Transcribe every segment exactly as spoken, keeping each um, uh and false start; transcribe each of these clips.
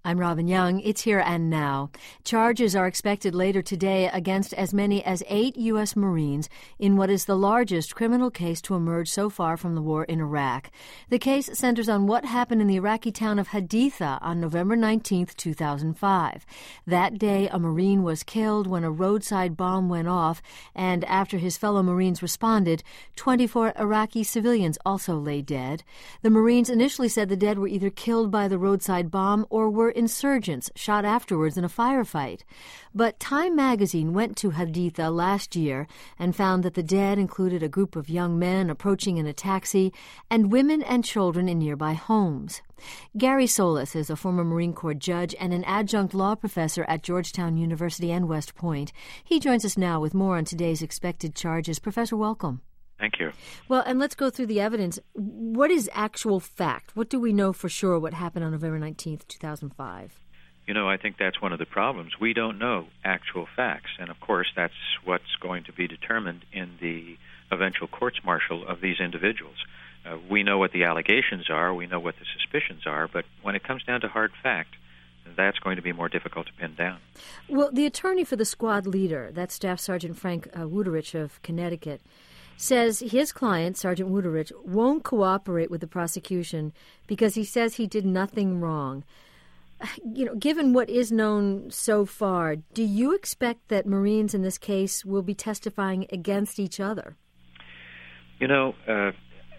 I'm Robin Young. It's Here and Now. Charges are expected later today against as many as eight U S. Marines in what is the largest criminal case to emerge so far from the war in Iraq. The case centers on what happened in the Iraqi town of Haditha on November nineteenth, two thousand five. That day, a Marine was killed when a roadside bomb went off, and after his fellow Marines responded, twenty-four Iraqi civilians also lay dead. The Marines initially said the dead were either killed by the roadside bomb or were insurgents shot afterwards in a firefight. But Time magazine went to Haditha last year and found that the dead included a group of young men approaching in a taxi and women and children in nearby homes. Gary Solis is a former Marine Corps judge and an adjunct law professor at Georgetown University and West Point. He joins us now with more on today's expected charges. Professor, welcome. Thank you. Well, and let's go through the evidence. What is actual fact? What do we know for sure what happened on November nineteenth, two thousand five? You know, I think that's one of the problems. We don't know actual facts. And, of course, that's what's going to be determined in the eventual courts-martial of these individuals. Uh, we know what the allegations are. We know what the suspicions are. But when it comes down to hard fact, that's going to be more difficult to pin down. Well, the attorney for the squad leader, that's Staff Sergeant Frank uh, Wuterich of Connecticut, says his client, Sergeant Wuterich, won't cooperate with the prosecution because he says he did nothing wrong. You know, given what is known so far, do you expect that Marines in this case will be testifying against each other? You know, uh,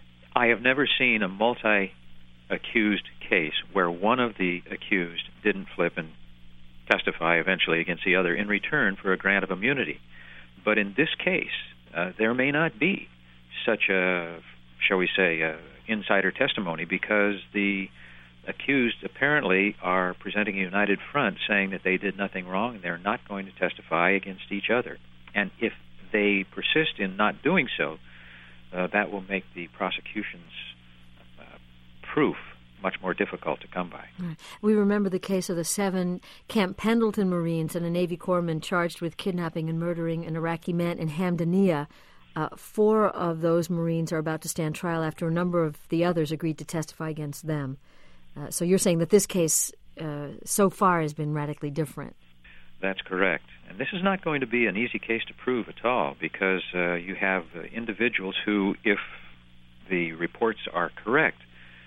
I have never seen a multi-accused case where one of the accused didn't flip and testify eventually against the other in return for a grant of immunity. But in this case, uh, there may not be such a, shall we say, uh, insider testimony because the accused apparently are presenting a united front saying that they did nothing wrong and they're not going to testify against each other. And if they persist in not doing so, uh, that will make the prosecution's uh, proof much more difficult to come by. We remember the case of the seven Camp Pendleton Marines and a Navy corpsman charged with kidnapping and murdering an Iraqi man in Hamdaniya. Uh, four of those Marines are about to stand trial after a number of the others agreed to testify against them. Uh, so you're saying that this case uh, so far has been radically different. That's correct. And this is not going to be an easy case to prove at all because uh, you have uh, individuals who, if the reports are correct,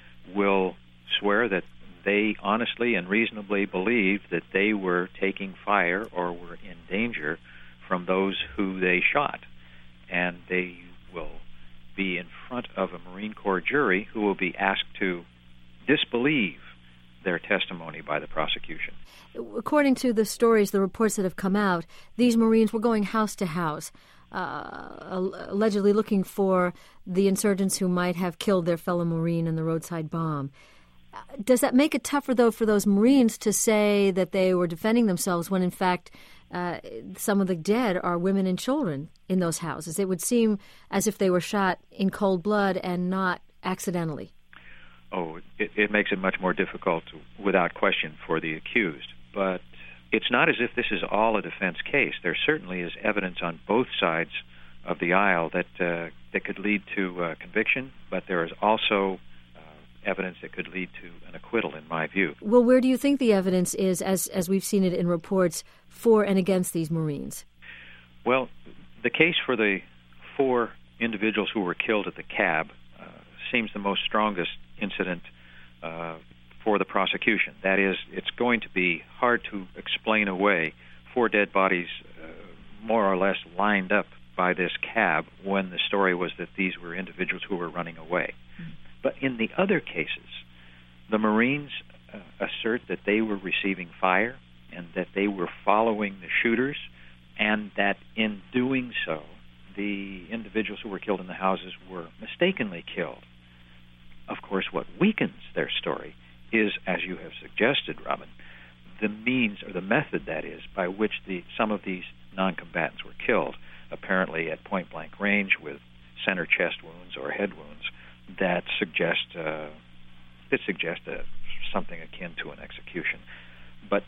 will swear that they honestly and reasonably believed that they were taking fire or were in danger from those who they shot. And they will be in front of a Marine Corps jury who will be asked to disbelieve their testimony by the prosecution. According to the stories, the reports that have come out, these Marines were going house to house, uh, allegedly looking for the insurgents who might have killed their fellow Marine in the roadside bomb. Does that make it tougher, though, for those Marines to say that they were defending themselves when, in fact, uh, some of the dead are women and children in those houses? It would seem as if they were shot in cold blood and not accidentally. Oh, it, it makes it much more difficult, without question, for the accused. But it's not as if this is all a defense case. There certainly is evidence on both sides of the aisle that uh, that could lead to uh, conviction, but there is also uh, evidence that could lead to an acquittal, in my view. Well, where do you think the evidence is, as as we've seen it in reports, for and against these Marines? Well, the case for the four individuals who were killed at the cab uh, seems the most strongest incident uh, for the prosecution. That is, it's going to be hard to explain away four dead bodies uh, more or less lined up by this cab when the story was that these were individuals who were running away. Mm-hmm. But in the other cases, the Marines uh, assert that they were receiving fire and that they were following the shooters, and that in doing so, the individuals who were killed in the houses were mistakenly killed. Of course, what weakens their story is, as you have suggested, Robin, the means or the method, that is, by which the some of these non-combatants were killed, apparently at point-blank range with center chest wounds or head wounds that suggest uh, that suggest uh, something akin to an execution. But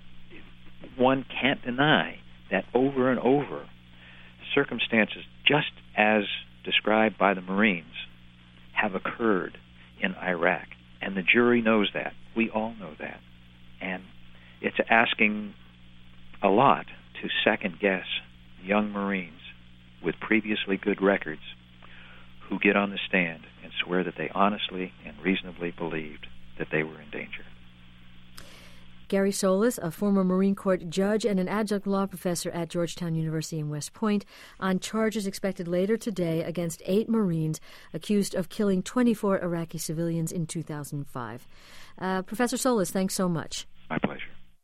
one can't deny that over and over, circumstances just as described by the Marines have occurred in Iraq, and the jury knows that. We all know that. And it's asking a lot to second-guess young Marines with previously good records who get on the stand and swear that they honestly and reasonably believed that they were in danger. Gary Solis, a former Marine Corps judge and an adjunct law professor at Georgetown University in West Point, on charges expected later today against eight Marines accused of killing twenty-four Iraqi civilians in two thousand five. Uh, Professor Solis, thanks so much. My pleasure.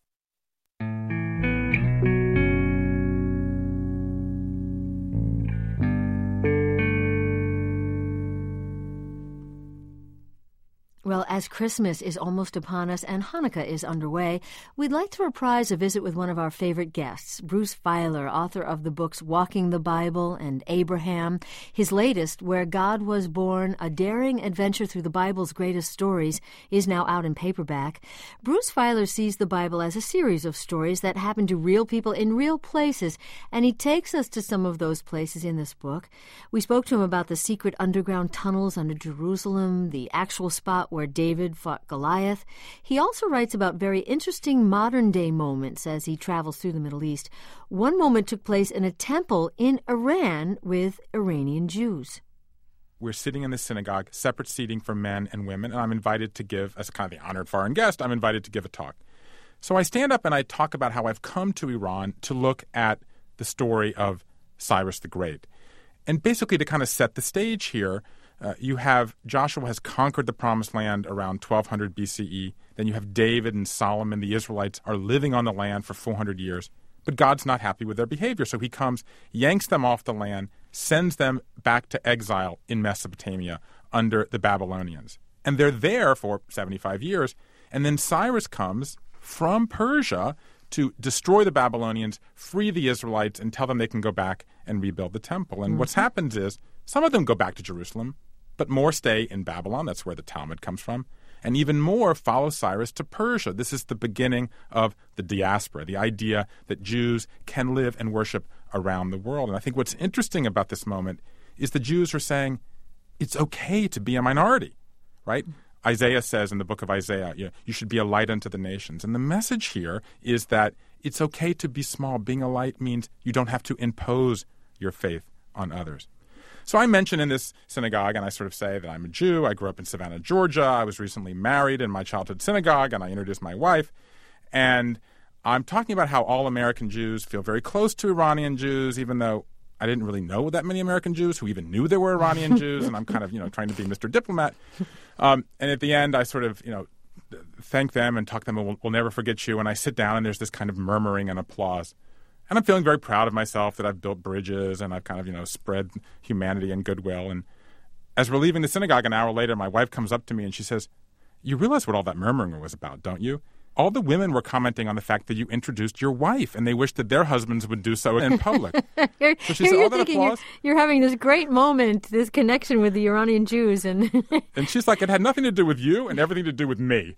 Well, as Christmas is almost upon us and Hanukkah is underway, we'd like to reprise a visit with one of our favorite guests, Bruce Feiler, author of the books Walking the Bible and Abraham. His latest, Where God Was Born, a daring adventure through the Bible's greatest stories, is now out in paperback. Bruce Feiler sees the Bible as a series of stories that happen to real people in real places, and he takes us to some of those places in this book. We spoke to him about the secret underground tunnels under Jerusalem, the actual spot where David fought Goliath. He also writes about very interesting modern-day moments as he travels through the Middle East. One moment took place in a temple in Iran with Iranian Jews. We're sitting in the synagogue, separate seating for men and women, and I'm invited to give, as kind of the honored foreign guest, I'm invited to give a talk. So I stand up and I talk about how I've come to Iran to look at the story of Cyrus the Great. And basically to kind of set the stage here, Uh, you have Joshua has conquered the Promised Land around twelve hundred B C E. Then you have David and Solomon. The Israelites are living on the land for four hundred years. But God's not happy with their behavior. So he comes, yanks them off the land, sends them back to exile in Mesopotamia under the Babylonians. And they're there for seventy-five years. And then Cyrus comes from Persia to destroy the Babylonians, free the Israelites, and tell them they can go back and rebuild the temple. And mm-hmm. what's happened is some of them go back to Jerusalem, but more stay in Babylon. That's where the Talmud comes from. And even more follow Cyrus to Persia. This is the beginning of the diaspora, the idea that Jews can live and worship around the world. And I think what's interesting about this moment is the Jews are saying it's okay to be a minority, right? Isaiah says in the book of Isaiah, you know, you should be a light unto the nations. And the message here is that it's okay to be small. Being a light means you don't have to impose your faith on others. So I mention in this synagogue, and I sort of say that I'm a Jew. I grew up in Savannah, Georgia. I was recently married in my childhood synagogue, and I introduced my wife. And I'm talking about how all American Jews feel very close to Iranian Jews, even though I didn't really know that many American Jews who even knew there were Iranian Jews, and I'm kind of, you know, trying to be Mister Diplomat. Um, and at the end, I sort of, you know, thank them and talk to them, we'll, we'll never forget you. And I sit down, and there's this kind of murmuring and applause. And I'm feeling very proud of myself that I've built bridges and I've kind of, you know, spread humanity and goodwill. And as we're leaving the synagogue an hour later, my wife comes up to me and she says, "You realize what all that murmuring was about, don't you? All the women were commenting on the fact that you introduced your wife, and they wished that their husbands would do so in public." you're, so she here said, you're all that thinking applause. You're, you're having this great moment, this connection with the Iranian Jews. And and she's like, it had nothing to do with you and everything to do with me.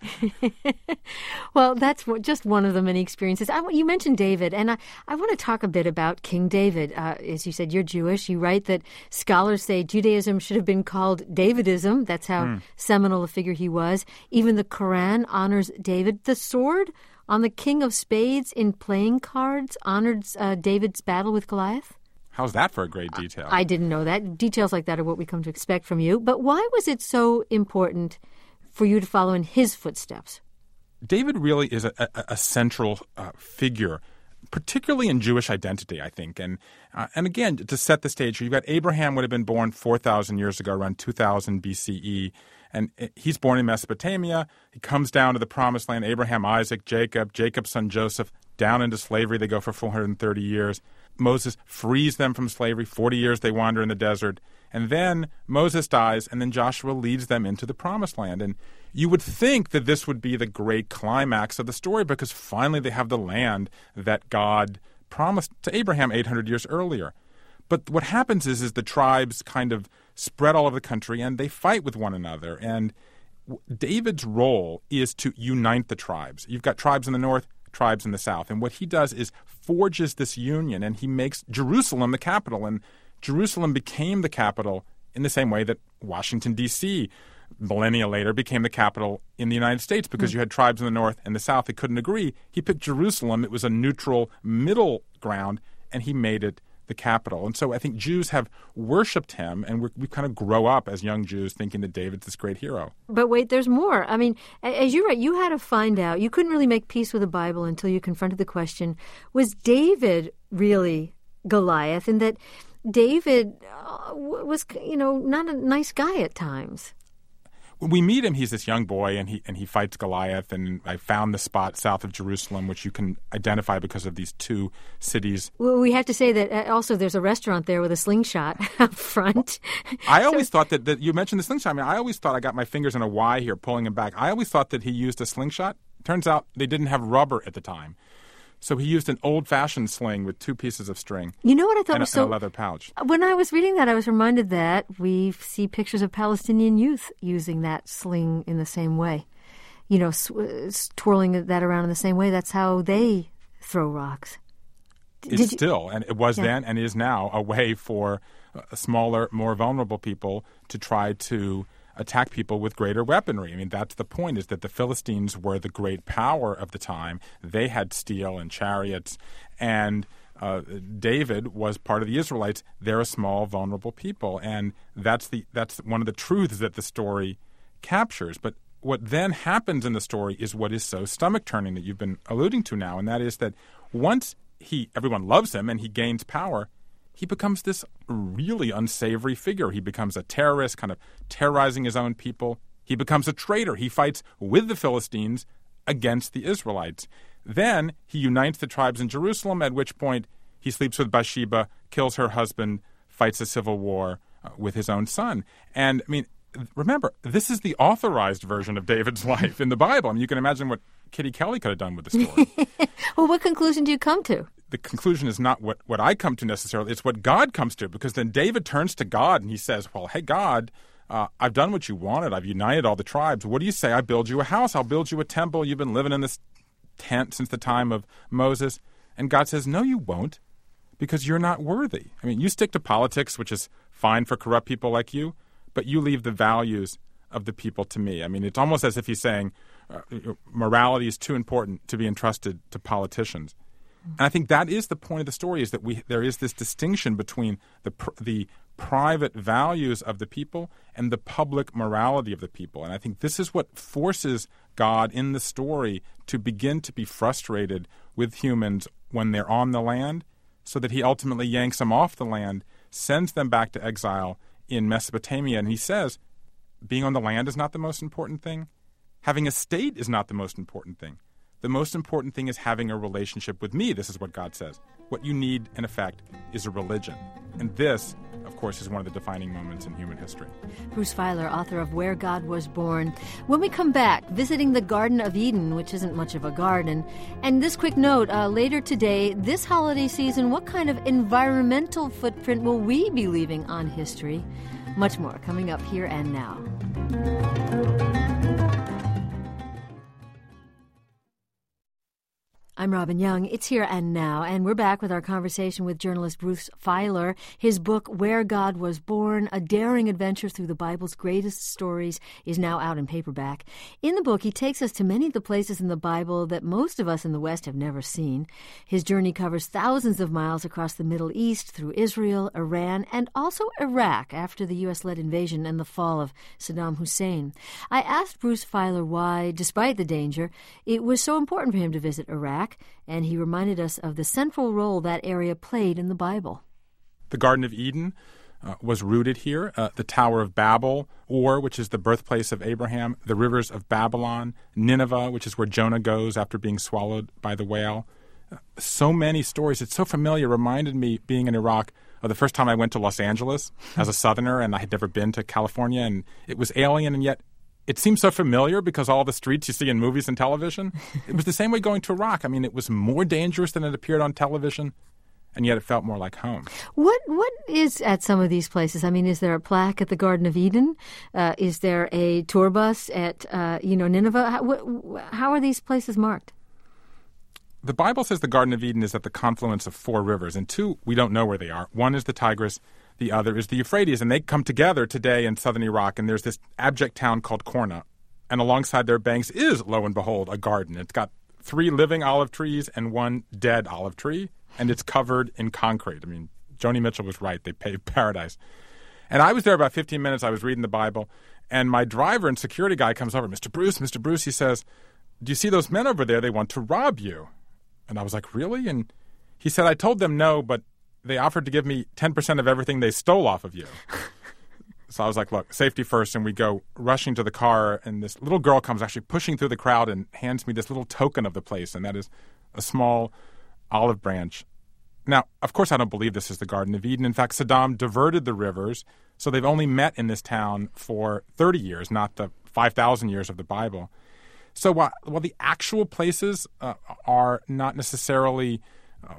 Well, that's just one of the many experiences. I, you mentioned David, and I, I want to talk a bit about King David. Uh, as you said, you're Jewish. You write that scholars say Judaism should have been called Davidism. That's how mm. seminal a figure he was. Even the Quran honors David. The sword on the King of Spades in playing cards honored uh, David's battle with Goliath? How's that for a great detail? I, I didn't know that. Details like that are what we come to expect from you. But why was it so important for you to follow in his footsteps? David really is a, a, a central uh, figure, particularly in Jewish identity, I think. And uh, and again, to set the stage, you've got Abraham would have been born four thousand years ago, around two thousand B C E. And he's born in Mesopotamia. He comes down to the Promised Land, Abraham, Isaac, Jacob, Jacob's son Joseph, down into slavery. They go for four hundred thirty years. Moses frees them from slavery. forty years they wander in the desert. And then Moses dies, and then Joshua leads them into the Promised Land. And you would think that this would be the great climax of the story because finally they have the land that God promised to Abraham eight hundred years earlier. But what happens is, is the tribes kind of spread all over the country, and they fight with one another. And David's role is to unite the tribes. You've got tribes in the north, tribes in the south. And what he does is forges this union, and he makes Jerusalem the capital. And Jerusalem became the capital in the same way that Washington, D C millennia later, became the capital in the United States because mm. you had tribes in the north and the south that couldn't agree. He picked Jerusalem. It was a neutral middle ground, and he made it the capital. And so I think Jews have worshipped him, and we're, we kind of grow up as young Jews thinking that David's this great hero. But wait, there's more. I mean, as you're right, you had to find out. You couldn't really make peace with the Bible until you confronted the question, was David really Goliath? And that David uh, was, you know, not a nice guy at times. When we meet him, he's this young boy, and he and he fights Goliath. And I found the spot south of Jerusalem, which you can identify because of these two cities. Well, we have to say that also there's a restaurant there with a slingshot up front. I so, always thought that, that you mentioned the slingshot. I mean, I always thought I got my fingers in a Y here, pulling him back. I always thought that he used a slingshot. Turns out they didn't have rubber at the time. So he used an old-fashioned sling with two pieces of string. You know what I thought and was a, so... and a leather pouch. When I was reading that, I was reminded that we see pictures of Palestinian youth using that sling in the same way. You know, sw- twirling that around in the same way. That's how they throw rocks. It's Did still, and it was yeah. then and is now, a way for uh, smaller, more vulnerable people to try to attack people with greater weaponry. I mean, that's the point, is that the Philistines were the great power of the time. They had steel and chariots, and uh, David was part of the Israelites. They're a small, vulnerable people, and that's the that's one of the truths that the story captures. But what then happens in the story is what is so stomach-turning that you've been alluding to now, and that is that once he everyone loves him and he gains power, he becomes this really unsavory figure. He becomes a terrorist, kind of terrorizing his own people. He becomes a traitor. He fights with the Philistines against the Israelites. Then he unites the tribes in Jerusalem, at which point he sleeps with Bathsheba, kills her husband, fights a civil war uh, with his own son. And, I mean, remember, this is the authorized version of David's life in the Bible. I mean, you can imagine what Kitty Kelly could have done with the story. Well, what conclusion do you come to? The conclusion is not what, what I come to necessarily. It's what God comes to, because then David turns to God and he says, well, hey, God, uh, I've done what you wanted. I've united all the tribes. What do you say? I build you a house. I'll build you a temple. You've been living in this tent since the time of Moses. And God says, no, you won't, because you're not worthy. I mean, you stick to politics, which is fine for corrupt people like you, but you leave the values of the people to me. I mean, it's almost as if he's saying uh, morality is too important to be entrusted to politicians. And I think that is the point of the story, is that we there is this distinction between the pr- the private values of the people and the public morality of the people. And I think this is what forces God in the story to begin to be frustrated with humans when they're on the land, so that he ultimately yanks them off the land, sends them back to exile in Mesopotamia. And he says, being on the land is not the most important thing. Having a state is not the most important thing. The most important thing is having a relationship with me. This is what God says. What you need, in effect, is a religion. And this, of course, is one of the defining moments in human history. Bruce Feiler, author of Where God Was Born. When we come back, visiting the Garden of Eden, which isn't much of a garden. And this quick note, uh, later today, this holiday season, what kind of environmental footprint will we be leaving on history? Much more coming up here and now. I'm Robin Young. It's Here and Now, and we're back with our conversation with journalist Bruce Feiler. His book, Where God Was Born, A Daring Adventure Through the Bible's Greatest Stories, is now out in paperback. In the book, he takes us to many of the places in the Bible that most of us in the West have never seen. His journey covers thousands of miles across the Middle East, through Israel, Iran, and also Iraq after the U S-led invasion and the fall of Saddam Hussein. I asked Bruce Feiler why, despite the danger, it was so important for him to visit Iraq, and he reminded us of the central role that area played in the Bible. The Garden of Eden uh, was rooted here. Uh, the Tower of Babel, Ur, which is the birthplace of Abraham, the rivers of Babylon, Nineveh, which is where Jonah goes after being swallowed by the whale. Uh, so many stories. It's so familiar. Reminded me, being in Iraq, of the first time I went to Los Angeles as a Southerner, and I had never been to California, and it was alien, and yet it seems so familiar because all the streets you see in movies and television. It was the same way going to Iraq. I mean, it was more dangerous than it appeared on television, and yet it felt more like home. What What is at some of these places? I mean, is there a plaque at the Garden of Eden? Uh, is there a tour bus at, uh, you know, Nineveh? How, wh- how are these places marked? The Bible says the Garden of Eden is at the confluence of four rivers, and two, we don't know where they are. One is the Tigris, the other is the Euphrates. And they come together today in southern Iraq, and there's this abject town called Korna. And alongside their banks is, lo and behold, a garden. It's got three living olive trees and one dead olive tree, and it's covered in concrete. I mean, Joni Mitchell was right. They paved paradise. And I was there about fifteen minutes. I was reading the Bible, and my driver and security guy comes over. Mister Bruce, Mister Bruce, he says, do you see those men over there? They want to rob you. And I was like, really? And he said, I told them no, but they offered to give me ten percent of everything they stole off of you. So I was like, look, safety first. And we go rushing to the car, and this little girl comes actually pushing through the crowd and hands me this little token of the place, and that is a small olive branch. Now, of course, I don't believe this is the Garden of Eden. In fact, Saddam diverted the rivers, so they've only met in this town for thirty years, not the five thousand years of the Bible. So while, while the actual places uh, are not necessarily uh,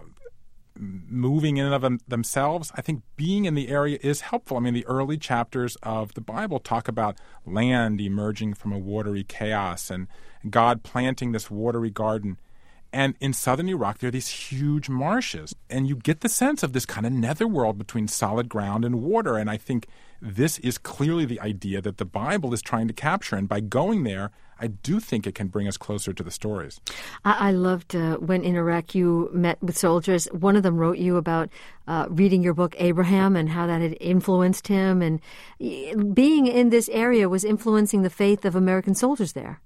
moving in and of them, themselves, I think being in the area is helpful. I mean, the early chapters of the Bible talk about land emerging from a watery chaos and God planting this watery garden. And in southern Iraq, there are these huge marshes, and you get the sense of this kind of netherworld between solid ground and water. And I think this is clearly the idea that the Bible is trying to capture. And by going there, I do think it can bring us closer to the stories. I, I loved uh, when in Iraq you met with soldiers. One of them wrote you about uh, reading your book, Abraham, and how that had influenced him. And being in this area was influencing the faith of American soldiers there.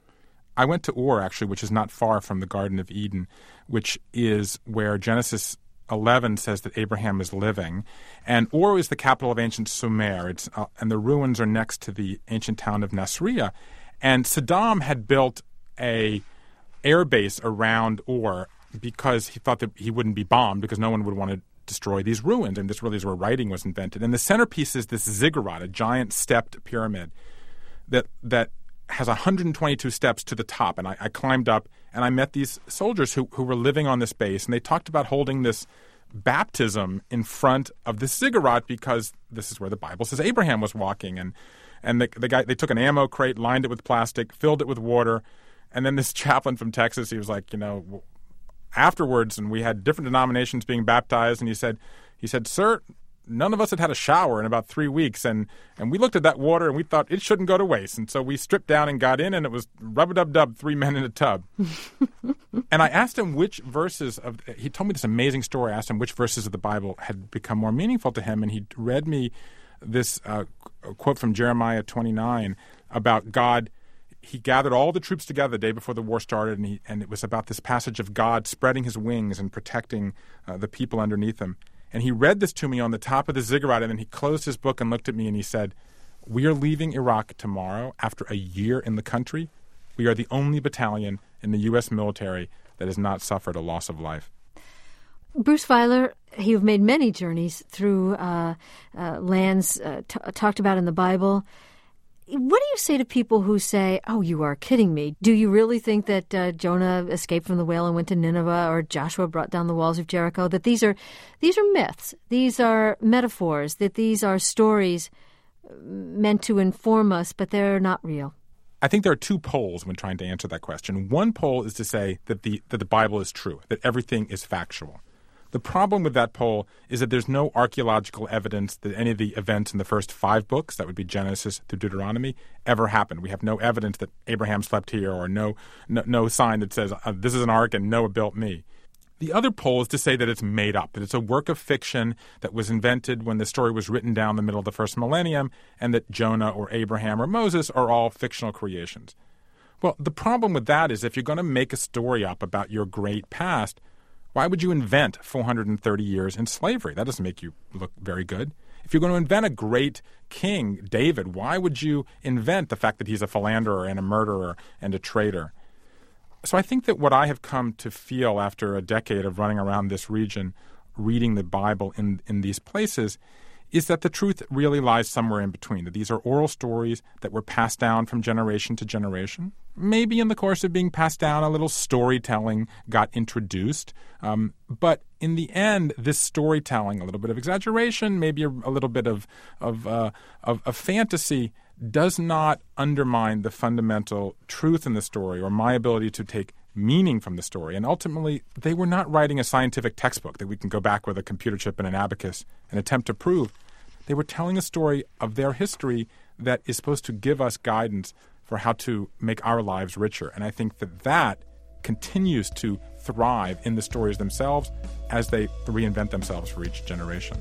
I went to Ur, actually, which is not far from the Garden of Eden, which is where Genesis eleven says that Abraham is living. And Ur is the capital of ancient Sumer, it's, uh, and the ruins are next to the ancient town of Nasiriyah. And Saddam had built a air base around Ur because he thought that he wouldn't be bombed because no one would want to destroy these ruins. And this really is where writing was invented. And the centerpiece is this ziggurat, a giant stepped pyramid that that has one hundred twenty-two steps to the top. And I, I climbed up, and I met these soldiers who, who were living on this base, and they talked about holding this baptism in front of this ziggurat because this is where the Bible says Abraham was walking. And and the, the guy, they took an ammo crate, lined it with plastic, filled it with water, and then this chaplain from Texas, he was like, you know, afterwards, and we had different denominations being baptized, and he said, he said, sir, none of us had had a shower in about three weeks, and, and we looked at that water, and we thought it shouldn't go to waste. And so we stripped down and got in, and it was rub-a-dub-dub, three men in a tub. And I asked him which verses of – he told me this amazing story. I asked him which verses of the Bible had become more meaningful to him, and he read me this uh, quote from Jeremiah twenty-nine about God. He gathered all the troops together the day before the war started, and, he, and it was about this passage of God spreading his wings and protecting uh, the people underneath him. And he read this to me on the top of the ziggurat, and then he closed his book and looked at me and he said, we are leaving Iraq tomorrow after a year in the country. We are the only battalion in the U S military that has not suffered a loss of life. Bruce Feiler, you've made many journeys through uh, uh, lands uh, t- talked about in the Bible. What do you say to people who say, oh, you are kidding me? Do you really think that uh, Jonah escaped from the whale and went to Nineveh, or Joshua brought down the walls of Jericho? That these are these are myths, these are metaphors, that these are stories meant to inform us, but they're not real? I think there are two poles when trying to answer that question. One pole is to say that the that the Bible is true, that everything is factual. The problem with that poll is that there's no archaeological evidence that any of the events in the first five books, that would be Genesis through Deuteronomy, ever happened. We have no evidence that Abraham slept here, or no no, no sign that says uh, this is an ark and Noah built me. The other poll is to say that it's made up, that it's a work of fiction that was invented when the story was written down in the middle of the first millennium, and that Jonah or Abraham or Moses are all fictional creations. Well, the problem with that is if you're going to make a story up about your great past, why would you invent four hundred thirty years in slavery? That doesn't make you look very good. If you're going to invent a great king, David, why would you invent the fact that he's a philanderer and a murderer and a traitor? So I think that what I have come to feel after a decade of running around this region, reading the Bible in, in these places, is that the truth really lies somewhere in between, that these are oral stories that were passed down from generation to generation. Maybe in the course of being passed down, a little storytelling got introduced. Um, but in the end, this storytelling, a little bit of exaggeration, maybe a, a little bit of, of, uh, of, of fantasy, does not undermine the fundamental truth in the story or my ability to take meaning from the story. And ultimately, they were not writing a scientific textbook that we can go back with a computer chip and an abacus and attempt to prove. They were telling a story of their history that is supposed to give us guidance for how to make our lives richer. And I think that that continues to thrive in the stories themselves as they reinvent themselves for each generation.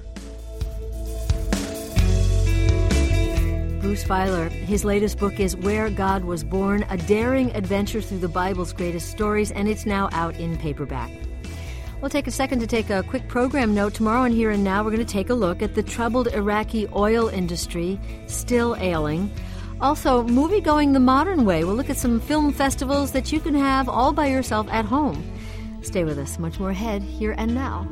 Bruce Feiler, his latest book is Where God Was Born, a daring adventure through the Bible's greatest stories, and it's now out in paperback. We'll take a second to take a quick program note. Tomorrow on Here and Now, we're going to take a look at the troubled Iraqi oil industry, still ailing. Also, movie-going the modern way. We'll look at some film festivals that you can have all by yourself at home. Stay with us. Much more ahead, Here and Now.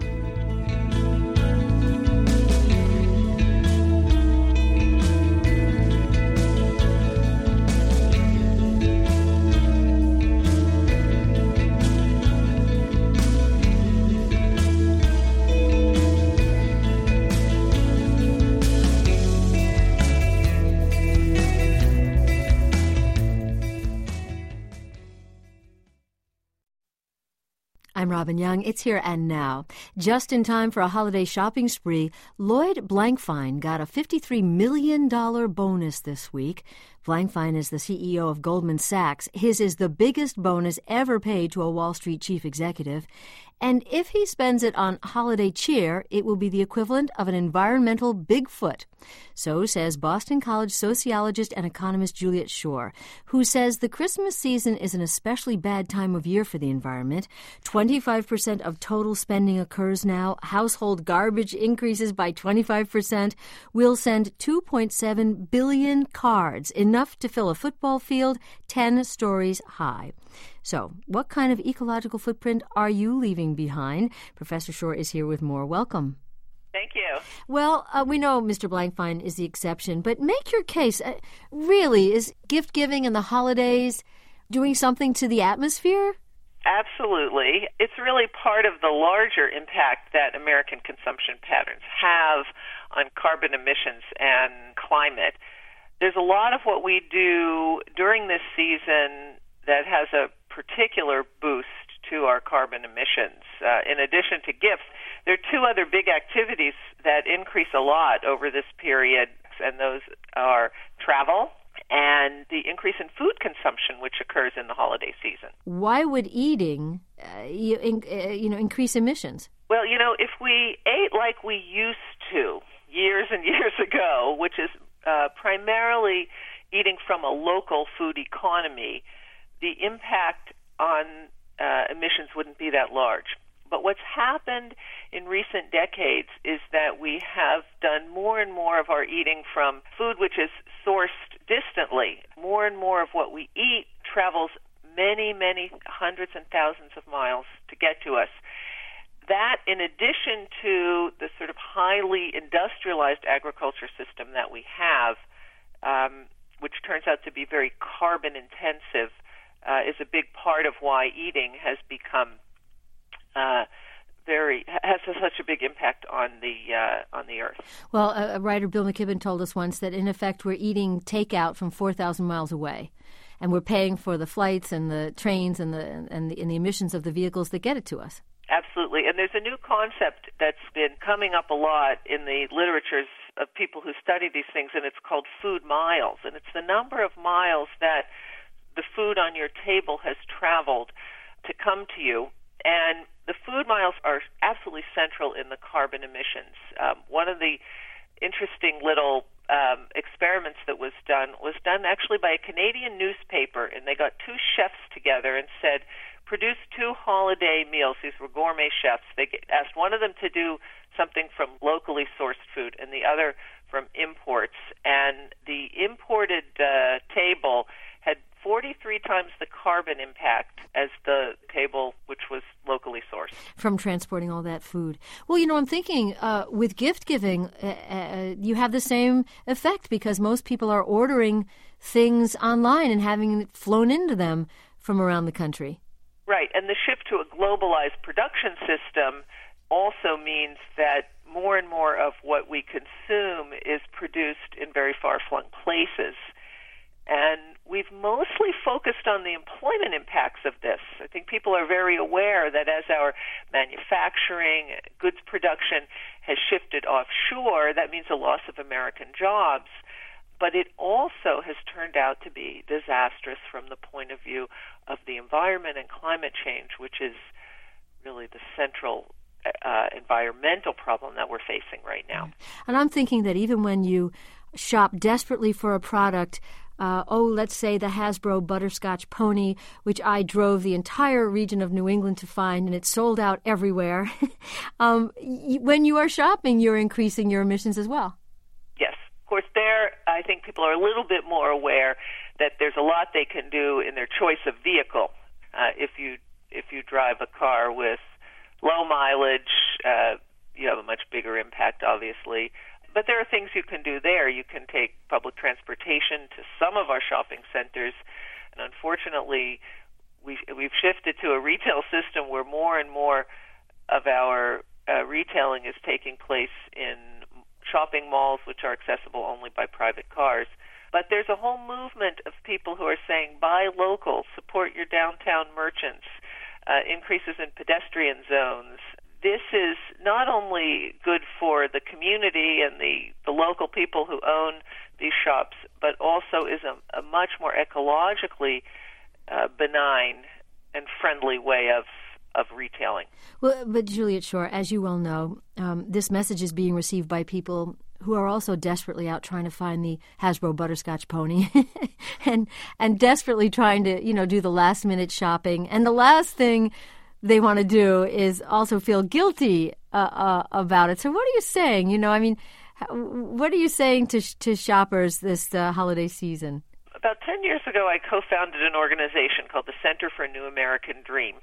I'm Robin Young. It's Here and Now. Just in time for a holiday shopping spree, Lloyd Blankfein got a fifty-three million dollars bonus this week. Blankfein is the C E O of Goldman Sachs. His is the biggest bonus ever paid to a Wall Street chief executive. And if he spends it on holiday cheer, it will be the equivalent of an environmental Bigfoot. So says Boston College sociologist and economist Juliet Schor, who says the Christmas season is an especially bad time of year for the environment. twenty-five percent of total spending occurs now. Household garbage increases by twenty-five percent. We'll send two point seven billion cards, enough to fill a football field ten stories high. So, what kind of ecological footprint are you leaving behind? Professor Schor is here with more. Welcome. Thank you. Well, uh, we know Mister Blankfein is the exception, but make your case. Uh, really, is gift-giving and the holidays doing something to the atmosphere? Absolutely. It's really part of the larger impact that American consumption patterns have on carbon emissions and climate. There's a lot of what we do during this season that has a particular boost to our carbon emissions. Uh, in addition to gifts, there are two other big activities that increase a lot over this period, and those are travel and the increase in food consumption, which occurs in the holiday season. Why would eating, uh, you, in, uh, you know, increase emissions? Well, you know, if we ate like we used to years and years ago, which is uh, primarily eating from a local food economy, the impact on uh, emissions wouldn't be that large. But what's happened in recent decades is that we have done more and more of our eating from food which is sourced distantly. More and more of what we eat travels many, many hundreds and thousands of miles to get to us. That, in addition to the sort of highly industrialized agriculture system that we have, um, which turns out to be very carbon intensive, uh, is a big part of why eating has become uh, very has such a big impact on the uh, on the earth. Well, a, a writer, Bill McKibben, told us once that in effect we're eating takeout from four thousand miles away, and we're paying for the flights and the trains and the and the, and the emissions of the vehicles that get it to us. Absolutely, and there's a new concept that's been coming up a lot in the literatures of people who study these things, and it's called food miles, and it's the number of miles that the food on your table has traveled to come to you. And the food miles are absolutely central in the carbon emissions. Um, one of the interesting little um, experiments that was done was done actually by a Canadian newspaper, and they got two chefs together and said, produce two holiday meals. These were gourmet chefs. They asked one of them to do something from locally sourced food and the other from imports. And the imported uh, table had forty-three times the carbon impact as the table which was locally sourced. From transporting all that food. Well, you know, I'm thinking uh, with gift giving, uh, uh, you have the same effect because most people are ordering things online and having it flown into them from around the country. Right, and the shift to a globalized production system also means that more and more of what we consume is produced in very far-flung places. And we've mostly focused on the employment impacts of this. I think people are very aware that as our manufacturing, goods production has shifted offshore. That means a loss of American jobs. But it also has turned out to be disastrous from the point of view of the environment and climate change, which is really the central uh, environmental problem that we're facing right now. And I'm thinking that even when you shop desperately for a product, uh, oh, let's say the Hasbro Butterscotch Pony, which I drove the entire region of New England to find, and it's sold out everywhere. um, y- when you are shopping, you're increasing your emissions as well. Yes. Of course, there, I think people are a little bit more aware that there's a lot they can do in their choice of vehicle. Uh, if you if you drive a car with low mileage, uh, you have a much bigger impact, obviously. But there are things you can do there. You can take public transportation to some of our shopping centers, and unfortunately, we, we've shifted to a retail system where more and more of our uh, retailing is taking place in shopping malls, which are accessible only by private cars. But there's a whole movement of people who are saying, buy local, support your downtown merchants, uh, increases in pedestrian zones. This is not only good for the community and the, the local people who own these shops, but also is a, a much more ecologically uh, benign and friendly way of of retailing. Well, but Juliet Schor, as you well know, um, this message is being received by people who are also desperately out trying to find the Hasbro Butterscotch Pony and and desperately trying to, you know, do the last minute shopping. And the last thing they want to do is also feel guilty uh, uh, about it. So what are you saying? You know, I mean, what are you saying to to shoppers this uh, holiday season? About ten years ago, I co-founded an organization called the Center for a New American Dream.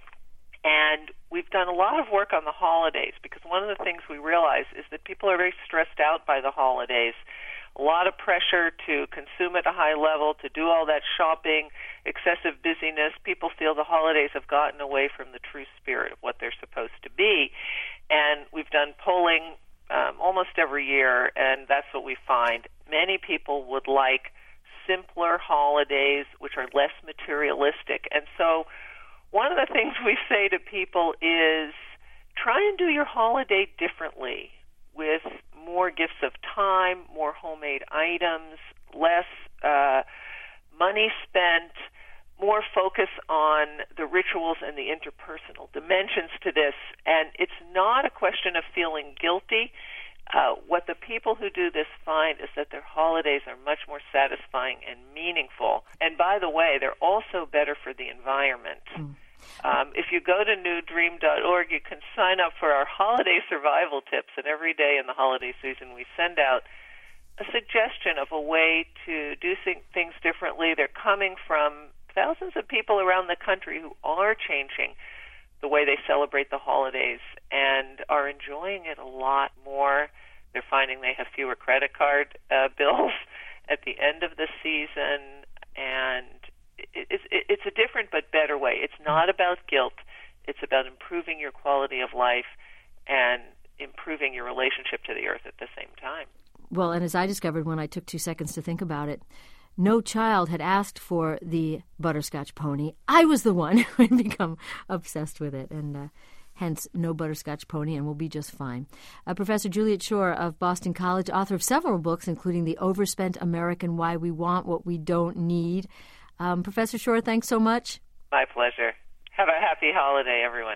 And we've done a lot of work on the holidays because one of the things we realize is that people are very stressed out by the holidays. A lot of pressure to consume at a high level, to do all that shopping, excessive busyness. People feel the holidays have gotten away from the true spirit of what they're supposed to be. And we've done polling um, almost every year, and that's what we find. Many people would like simpler holidays, which are less materialistic. And so one of the things we say to people is try and do your holiday differently with more gifts of time, more homemade items, less uh, money spent, more focus on the rituals and the interpersonal dimensions to this. And it's not a question of feeling guilty. Uh, what the people who do this find is that their holidays are much more satisfying and meaningful. And by the way, they're also better for the environment. Mm. Um, if you go to new dream dot org, you can sign up for our holiday survival tips, and every day in the holiday season we send out a suggestion of a way to do things differently. They're coming from thousands of people around the country who are changing the way they celebrate the holidays and are enjoying it a lot more. They're finding they have fewer credit card uh, bills at the end of the season, and It's, it's a different but better way. It's not about guilt. It's about improving your quality of life and improving your relationship to the earth at the same time. Well, and as I discovered when I took two seconds to think about it, no child had asked for the Butterscotch Pony. I was the one who had become obsessed with it, and uh, hence no Butterscotch Pony, and we'll be just fine. Uh, Professor Juliet Schor of Boston College, author of several books, including The Overspent American, Why We Want What We Don't Need. Um, Professor Schor, thanks so much. My pleasure. Have a happy holiday, everyone.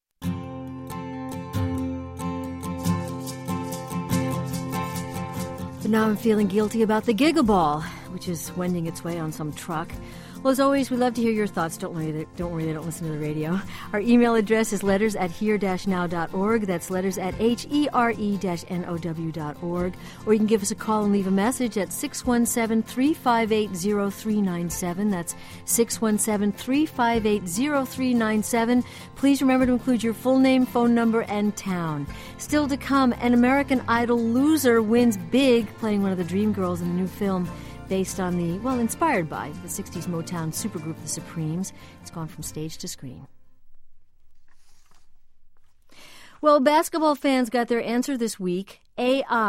But now I'm feeling guilty about the Gigaball, which is wending its way on some truck. Well, as always, we love to hear your thoughts. Don't worry, that, don't worry, they don't listen to the radio. Our email address is letters at here dash now dot org. That's letters at H E R E dash N O W dot org. Or you can give us a call and leave a message at six one seven, three five eight, zero three nine seven. That's six one seven, three five eight, zero three nine seven. Please remember to include your full name, phone number, and town. Still to come, an American Idol loser wins big, playing one of the dream girls in the new film based on the, well, inspired by the sixties Motown supergroup The Supremes. It's gone from stage to screen. Well, basketball fans got their answer this week. A I.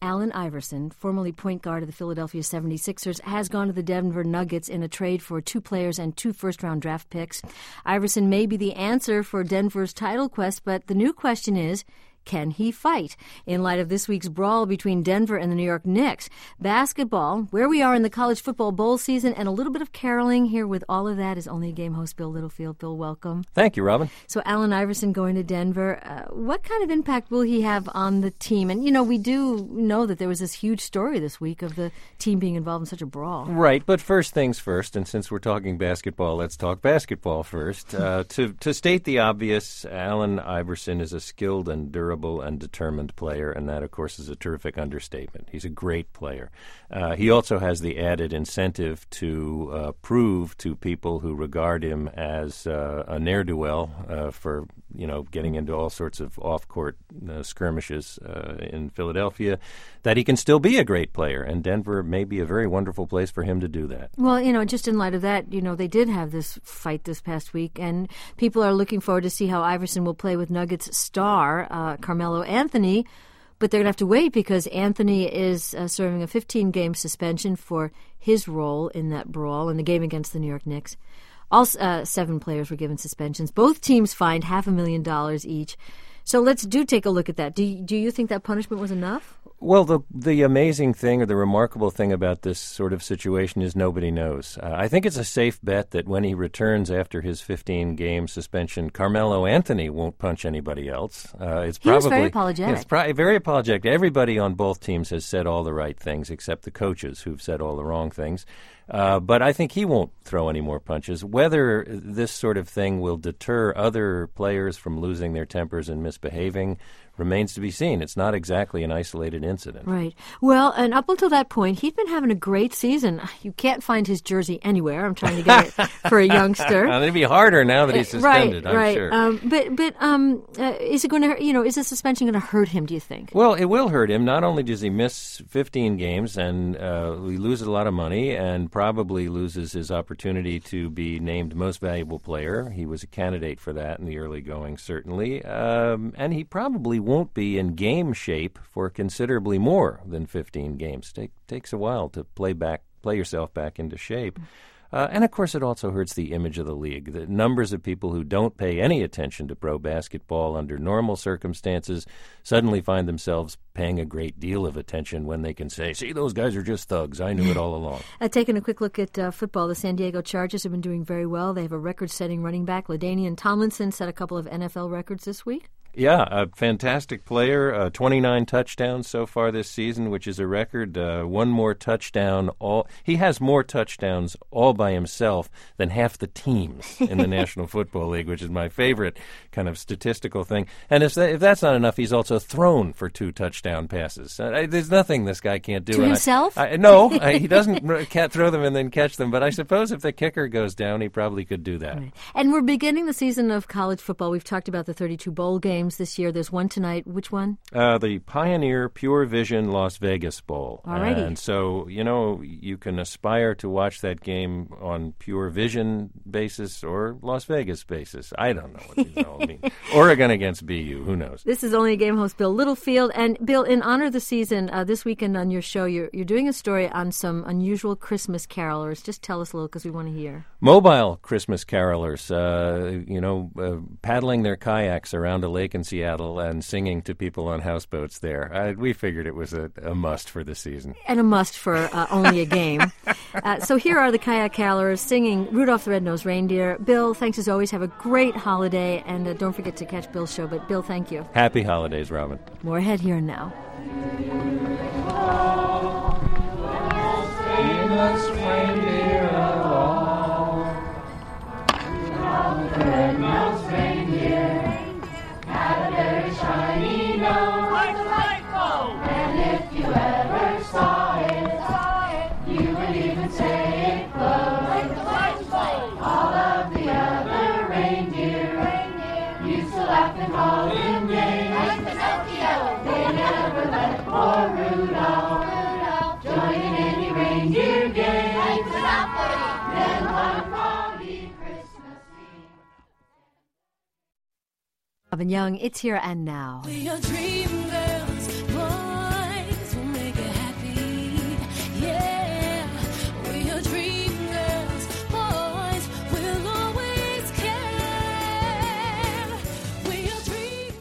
Allen Iverson, formerly point guard of the Philadelphia seventy-sixers, has gone to the Denver Nuggets in a trade for two players and two first-round draft picks. Iverson may be the answer for Denver's title quest, but the new question is, can he fight? In light of this week's brawl between Denver and the New York Knicks, basketball, where we are in the college football bowl season, and a little bit of caroling here with all of that is Only a Game host Bill Littlefield. Bill, welcome. Thank you, Robin. So Allen Iverson going to Denver, uh, what kind of impact will he have on the team? And, you know, we do know that there was this huge story this week of the team being involved in such a brawl. Right, but first things first, and since we're talking basketball, let's talk basketball first. Uh, to, to state the obvious, Allen Iverson is a skilled and durable and determined player, and that, of course, is a terrific understatement. He's a great player. Uh, he also has the added incentive to uh, prove to people who regard him as uh, a ne'er-do-well uh, for, you know, getting into all sorts of off-court uh, skirmishes uh, in Philadelphia that he can still be a great player, and Denver may be a very wonderful place for him to do that. Well, you know, just in light of that, you know, they did have this fight this past week, and people are looking forward to see how Iverson will play with Nuggets star uh, Carmelo Anthony, but they're going to have to wait because Anthony is uh, serving a fifteen-game suspension for his role in that brawl in the game against the New York Knicks. All uh, seven players were given suspensions. Both teams fined half a million dollars each. So let's do take a look at that. Do you, do you think that punishment was enough? Well, the the amazing thing or the remarkable thing about this sort of situation is nobody knows. Uh, I think it's a safe bet that when he returns after his fifteen-game suspension, Carmelo Anthony won't punch anybody else. Uh, it's he probably, was very apologetic. It's pro- very apologetic. Everybody on both teams has said all the right things except the coaches who've said all the wrong things. Uh, but I think he won't throw any more punches. Whether this sort of thing will deter other players from losing their tempers and misbehaving remains to be seen. It's not exactly an isolated incident. Right. Well, and up until that point, he'd been having a great season. You can't find his jersey anywhere. I'm trying to get it for a youngster. Well, it'd be harder now that he's suspended, right, I'm right. sure. Um, but but um, uh, is it going to, you know, is the suspension going to hurt him, do you think? Well, it will hurt him. Not only does he miss fifteen games and uh, he loses a lot of money and probably loses his opportunity to be named most valuable player. He was a candidate for that in the early going, certainly. Um, and he probably won't be in game shape for considerably more than fifteen games. Take, takes a while to play back, play yourself back into shape. Uh, and, of course, it also hurts the image of the league. The numbers of people who don't pay any attention to pro basketball under normal circumstances suddenly find themselves paying a great deal of attention when they can say, see, those guys are just thugs. I knew it all along. Uh, taking a quick look at uh, football, the San Diego Chargers have been doing very well. They have a record-setting running back. LaDainian Tomlinson set a couple of N F L records this week. Yeah, a fantastic player. Uh, twenty-nine touchdowns so far this season, which is a record. Uh, one more touchdown. All he has more touchdowns all by himself than half the teams in the National Football League, which is my favorite kind of statistical thing. And if, that, if that's not enough, he's also thrown for two touchdown passes. Uh, I, there's nothing this guy can't do. To and himself? I, I, no, I, he doesn't can't throw them and then catch them. But I suppose if the kicker goes down, he probably could do that. Right. And we're beginning the season of college football. We've talked about the thirty-two bowl games this year. There's one tonight. Which one? Uh, the Pioneer Pure Vision Las Vegas Bowl. Alrighty. And so, you know, you can aspire to watch that game on Pure Vision basis or Las Vegas basis. I don't know what these all mean. Oregon against B U. Who knows? This is Only a Game host Bill Littlefield. And, Bill, in honor of the season, uh, this weekend on your show, you're, you're doing a story on some unusual Christmas carolers. Just tell us a little because we want to hear. Mobile Christmas carolers, uh, you know, uh, paddling their kayaks around a lake in Seattle and singing to people on houseboats there. Uh, we figured it was a, a must for the season. And a must for uh, Only a Game. uh, so here are the kayak carolers singing Rudolph the Red-Nosed Reindeer. Bill, thanks as always. Have a great holiday. And uh, don't forget to catch Bill's show. But, Bill, thank you. Happy holidays, Robin. More ahead here and now. Robin Young, It's Here and Now. We are dream girls, boys will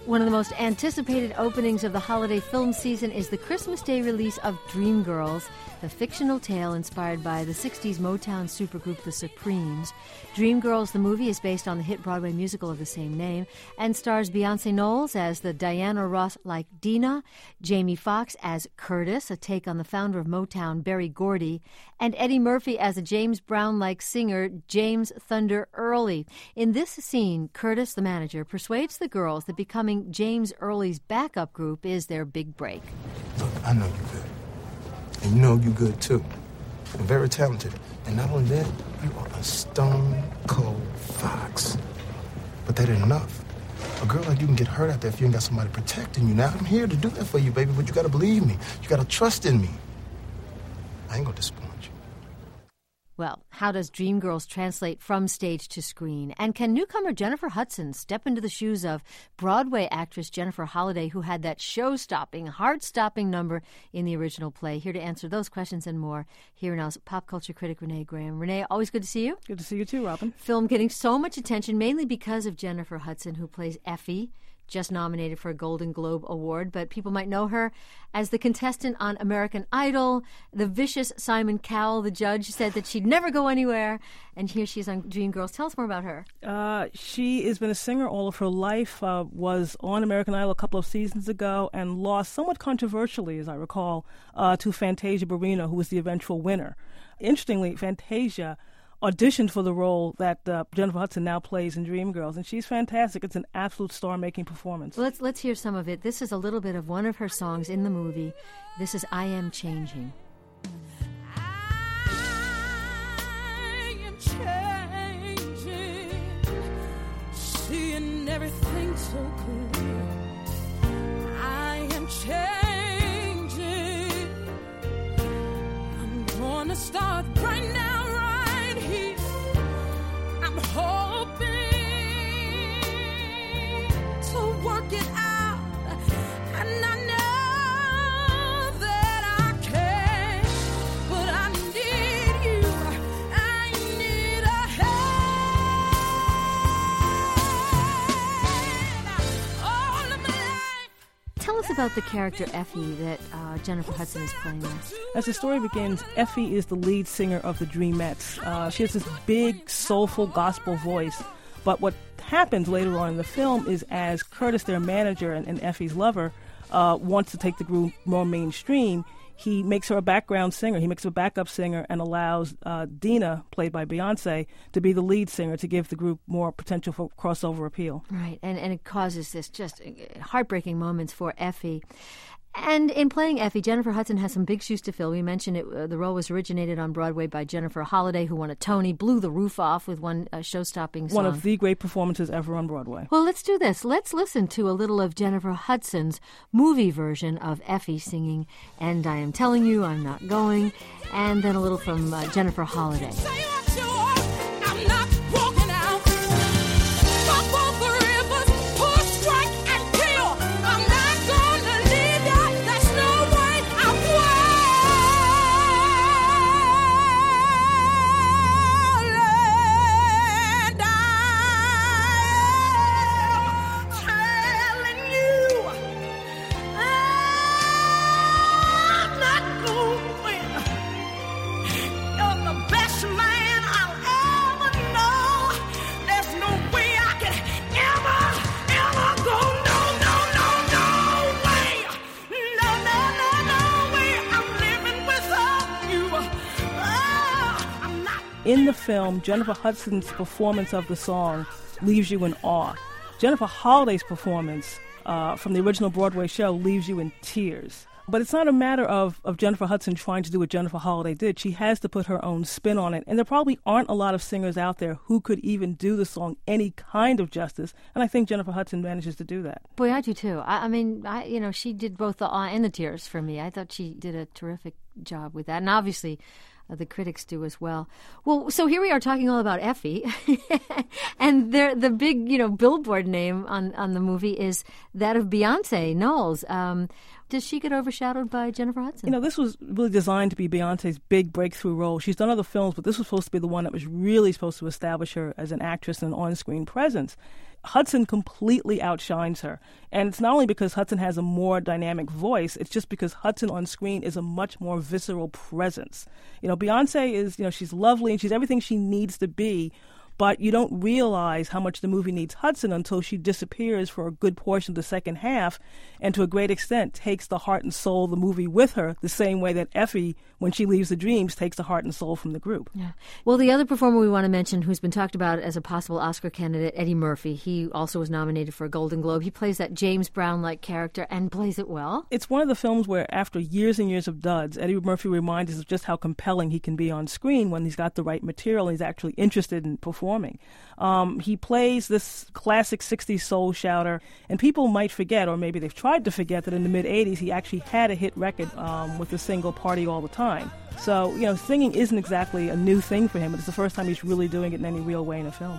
One of the most anticipated openings of the holiday film season is the Christmas Day release of Dreamgirls, the fictional tale inspired by the sixties Motown supergroup The Supremes. Dreamgirls, the movie, is based on the hit Broadway musical of the same name and stars Beyonce Knowles as the Diana Ross-like Dina, Jamie Foxx as Curtis, a take on the founder of Motown, Berry Gordy, and Eddie Murphy as a James Brown-like singer, James Thunder Early. In this scene, Curtis, the manager, persuades the girls that becoming James Early's backup group is their big break. Look, I know you're good. And you know you're good, too. And very talented. And not only that, you are a stone-cold fox. But that ain't enough. A girl like you can get hurt out there if you ain't got somebody protecting you. Now, I'm here to do that for you, baby, but you gotta believe me. You gotta trust in me. I ain't gonna disappoint you. Well, how does Dreamgirls translate from stage to screen? And can newcomer Jennifer Hudson step into the shoes of Broadway actress Jennifer Holliday, who had that show-stopping, heart-stopping number in the original play? Here to answer those questions and more, here now's pop culture critic Renee Graham. Renee, always good to see you. Good to see you too, Robin. Film getting so much attention, mainly because of Jennifer Hudson, who plays Effie, just nominated for a Golden Globe Award, but people might know her as the contestant on American Idol. The vicious Simon Cowell, the judge, said that she'd never go anywhere, and here she is on Dreamgirls. Tell us more about her. Uh, she has been a singer all of her life, uh, was on American Idol a couple of seasons ago, and lost somewhat controversially, as I recall, uh, to Fantasia Barrino, who was the eventual winner. Interestingly, Fantasia auditioned for the role that uh, Jennifer Hudson now plays in Dreamgirls, and she's fantastic. It's an absolute star-making performance. Well, let's let's hear some of it. This is a little bit of one of her songs in the movie. This is I Am Changing. I am changing, seeing everything so clear. I am changing. I'm gonna start right now. I'm hoping to work it out, and I know that I can, but I need you, I need a hand all of my life. Tell us about the character Effie that uh, Jennifer Hudson is playing with. As the story begins, Effie is the lead singer of the Dreamettes. Uh, she has this big, soulful gospel voice. But what happens later on in the film is as Curtis, their manager and, and Effie's lover, uh, wants to take the group more mainstream, he makes her a background singer. He makes her a backup singer and allows uh, Dina, played by Beyonce, to be the lead singer to give the group more potential for crossover appeal. Right, and, and it causes this just heartbreaking moments for Effie. And in playing Effie, Jennifer Hudson has some big shoes to fill. We mentioned it, uh, the role was originated on Broadway by Jennifer Holliday, who won a Tony, blew the roof off with one uh, show-stopping song. One of the great performances ever on Broadway. Well, let's do this. Let's listen to a little of Jennifer Hudson's movie version of Effie singing And I Am Telling You I'm Not Going, and then a little from uh, Jennifer Holliday. In the film, Jennifer Hudson's performance of the song leaves you in awe. Jennifer Holliday's performance uh, from the original Broadway show leaves you in tears. But it's not a matter of, of Jennifer Hudson trying to do what Jennifer Holliday did. She has to put her own spin on it. And there probably aren't a lot of singers out there who could even do the song any kind of justice. And I think Jennifer Hudson manages to do that. Boy, I do too. I, I mean, I, you know, she did both the awe and the tears for me. I thought she did a terrific job with that. And obviously, Uh, the critics do as well. Well, so here we are talking all about Effie, and the big, you know, billboard name on, on the movie is that of Beyonce Knowles. Um, does she get overshadowed by Jennifer Hudson? You know, this was really designed to be Beyonce's big breakthrough role. She's done other films, but this was supposed to be the one that was really supposed to establish her as an actress and an on-screen presence. Hudson completely outshines her. And it's not only because Hudson has a more dynamic voice, it's just because Hudson on screen is a much more visceral presence. You know, Beyonce is, you know, she's lovely and she's everything she needs to be, but you don't realize how much the movie needs Hudson until she disappears for a good portion of the second half, and to a great extent takes the heart and soul of the movie with her, the same way that Effie, when she leaves the Dreams, takes the heart and soul from the group. Yeah. Well, the other performer we want to mention who's been talked about as a possible Oscar candidate, Eddie Murphy. He also was nominated for a Golden Globe. He plays that James Brown-like character and plays it well. It's one of the films where, after years and years of duds, Eddie Murphy reminds us of just how compelling he can be on screen when he's got the right material and he's actually interested in performing. Um, he plays this classic sixties soul shouter, and people might forget, or maybe they've tried to forget, that in the mid-eighties he actually had a hit record um, with the single Party All the Time. So, you know, singing isn't exactly a new thing for him, but it's the first time he's really doing it in any real way in a film.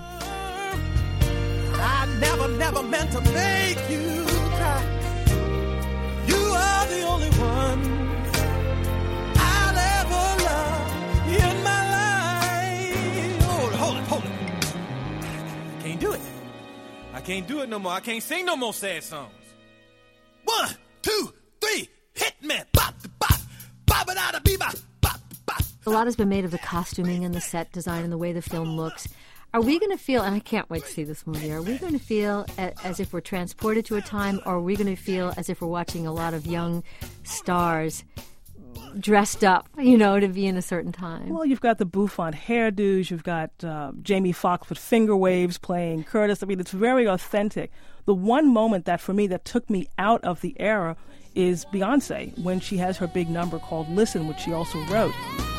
I never, never meant to make you cry. You are the only one I'll ever love in my life. Hold it, hold it, hold it. I can't do it. I can't do it no more. I can't sing no more sad songs. One, two, three, hit me. Bop, bop, bop, it out of be bop, bop, bop. A lot has been made of the costuming and the set design and the way the film looks. Are we going to feel, and I can't wait to see this movie, are we going to feel a, as if we're transported to a time, or are we going to feel as if we're watching a lot of young stars dressed up, you know, to be in a certain time? Well, you've got the bouffant hairdos, you've got uh, Jamie Foxx with finger waves playing Curtis. I mean, it's very authentic. The one moment that, for me, that took me out of the era is Beyonce, when she has her big number called Listen, which she also wrote.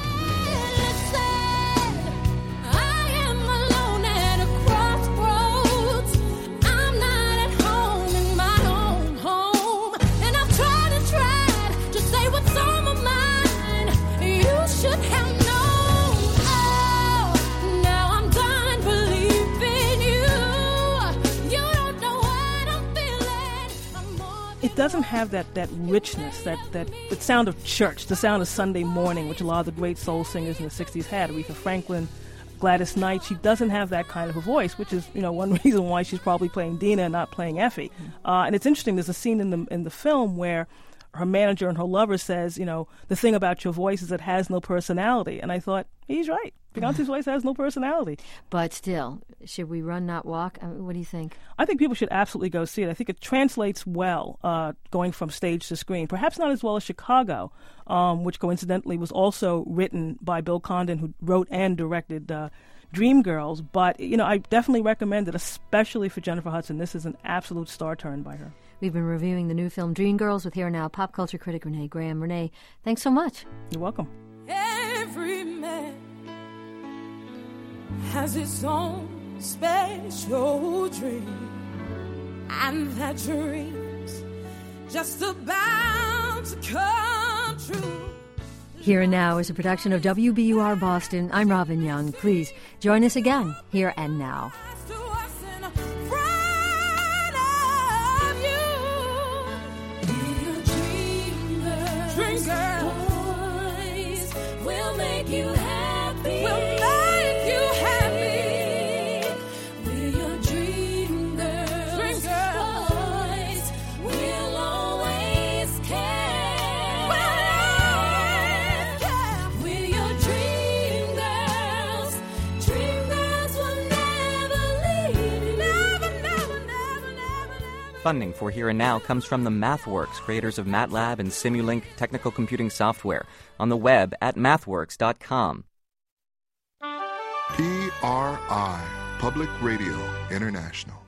It doesn't have that, that richness, that, that the sound of church, the sound of Sunday morning, which a lot of the great soul singers in the sixties had. Aretha Franklin, Gladys Knight. She doesn't have that kind of a voice, which is, you know, one reason why she's probably playing Dina and not playing Effie. Mm-hmm. Uh, and it's interesting, there's a scene in the in the film where her manager and her lover says, you know, the thing about your voice is it has no personality. And I thought, he's right. Beyonce's voice has no personality. But still, should we run, not walk? I mean, what do you think? I think people should absolutely go see it. I think it translates well, uh, going from stage to screen. Perhaps not as well as Chicago, um, which coincidentally was also written by Bill Condon, who wrote and directed uh, Dreamgirls. But, you know, I definitely recommend it, especially for Jennifer Hudson. This is an absolute star turn by her. We've been reviewing the new film Dreamgirls with Here and Now pop culture critic Renee Graham. Renee, thanks so much. You're welcome. Every man has his own special dream, and that dream's just about to come true. Here and Now is a production of W B U R Boston. I'm Robin Young. Please join us again, Here and Now. You happy. We'll make you happy. We're your dream girls. Dream girls. Boys, we'll always care. We'll always care. We're your dream girls. Dream girls will never leave. Never, never, never, never, never. Funding for Here and Now comes from the MathWorks, creators of MATLAB and Simulink technical computing software. On the web at mathworks dot com. P R I, Public Radio International.